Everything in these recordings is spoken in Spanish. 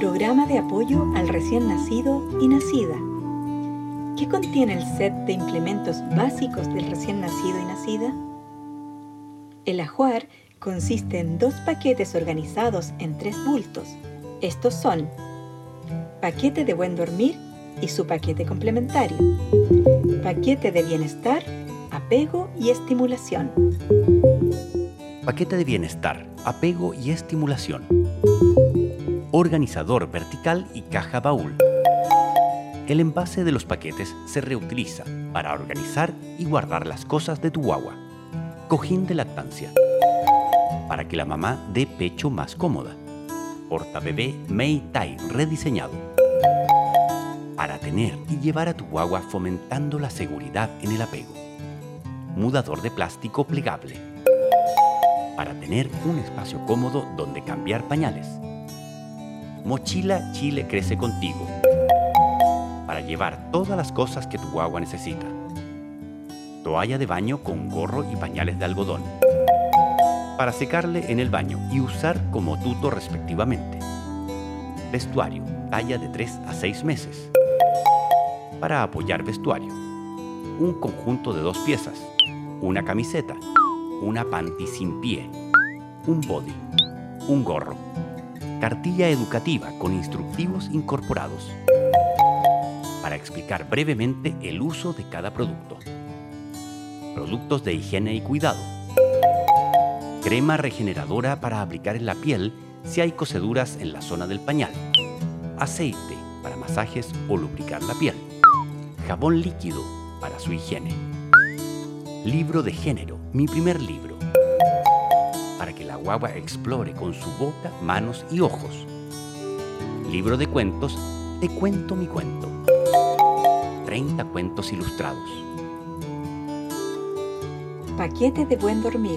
Programa de apoyo al recién nacido y nacida. ¿Qué contiene el set de implementos básicos del recién nacido y nacida? El ajuar consiste en 2 paquetes organizados en 3 bultos. Estos son paquete de buen dormir y su paquete complementario, paquete de bienestar, apego y estimulación. Paquete de bienestar, apego y estimulación. Organizador vertical y caja baúl. El envase de los paquetes se reutiliza para organizar y guardar las cosas de tu guagua. Cojín de lactancia, para que la mamá dé pecho más cómoda. Portabebé Meitai rediseñado, para tener y llevar a tu guagua fomentando la seguridad en el apego. Mudador de plástico plegable, para tener un espacio cómodo donde cambiar pañales. Mochila Chile Crece Contigo, para llevar todas las cosas que tu guagua necesita. Toalla de baño con gorro y pañales de algodón, para secarle en el baño y usar como tuto respectivamente. Vestuario, talla de 3 a 6 meses, para apoyar vestuario. Un conjunto de 2 piezas, una camiseta, una panty sin pie, un body, un gorro. Cartilla educativa con instructivos incorporados, para explicar brevemente el uso de cada producto. Productos de higiene y cuidado. Crema regeneradora para aplicar en la piel si hay coceduras en la zona del pañal. Aceite para masajes o lubricar la piel. Jabón líquido para su higiene. Libro de género, mi primer libro, para que la guagua explore con su boca, manos y ojos. Libro de cuentos, Te cuento mi cuento. 30 cuentos ilustrados. Paquete de buen dormir.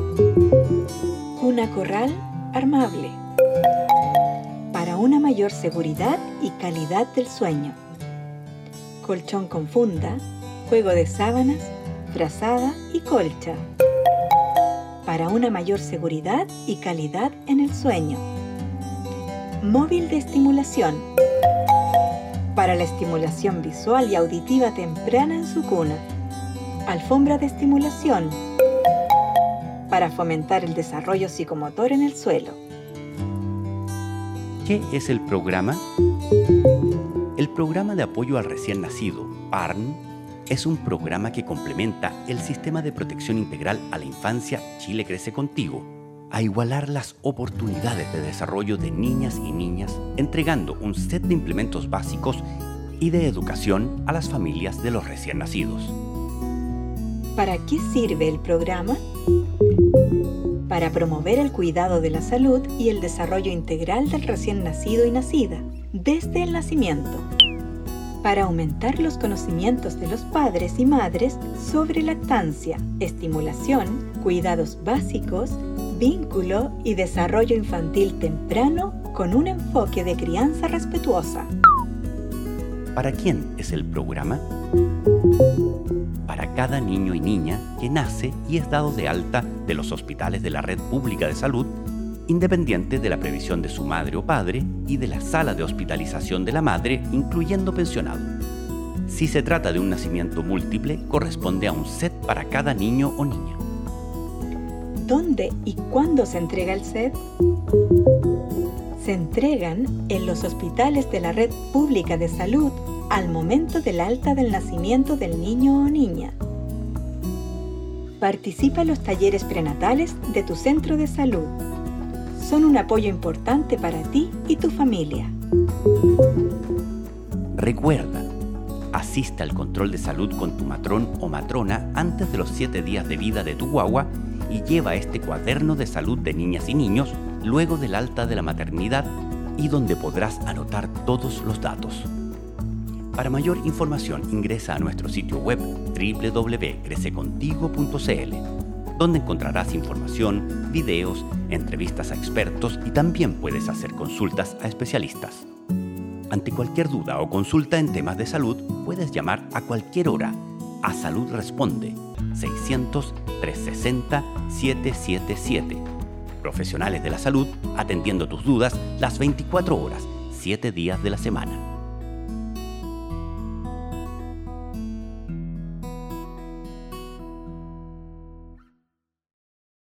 Cuna corral armable, para una mayor seguridad y calidad del sueño. Colchón con funda, juego de sábanas, frazada y colcha, para una mayor seguridad y calidad en el sueño. Móvil de estimulación, para la estimulación visual y auditiva temprana en su cuna. Alfombra de estimulación, para fomentar el desarrollo psicomotor en el suelo. ¿Qué es el programa? El Programa de Apoyo al Recién Nacido, PARN, es un programa que complementa el Sistema de Protección Integral a la Infancia Chile Crece Contigo, a igualar las oportunidades de desarrollo de niñas y niñas, entregando un set de implementos básicos y de educación a las familias de los recién nacidos. ¿Para qué sirve el programa? Para promover el cuidado de la salud y el desarrollo integral del recién nacido y nacida, desde el nacimiento. Para aumentar los conocimientos de los padres y madres sobre lactancia, estimulación, cuidados básicos, vínculo y desarrollo infantil temprano con un enfoque de crianza respetuosa. ¿Para quién es el programa? Para cada niño y niña que nace y es dado de alta de los hospitales de la red pública de salud, independiente de la previsión de su madre o padre y de la sala de hospitalización de la madre, incluyendo pensionado. Si se trata de un nacimiento múltiple, corresponde a un set para cada niño o niña. ¿Dónde y cuándo se entrega el set? Se entregan en los hospitales de la red pública de salud al momento del alta del nacimiento del niño o niña. Participa en los talleres prenatales de tu centro de salud. Son un apoyo importante para ti y tu familia. Recuerda, asista al control de salud con tu matrón o matrona antes de los 7 días de vida de tu guagua y lleva este cuaderno de salud de niñas y niños luego del alta de la maternidad y donde podrás anotar todos los datos. Para mayor información ingresa a nuestro sitio web www.crececontigo.cl, donde encontrarás información, videos, entrevistas a expertos y también puedes hacer consultas a especialistas. Ante cualquier duda o consulta en temas de salud, puedes llamar a cualquier hora a Salud Responde 600-360-777. Profesionales de la salud atendiendo tus dudas las 24 horas, 7 días de la semana.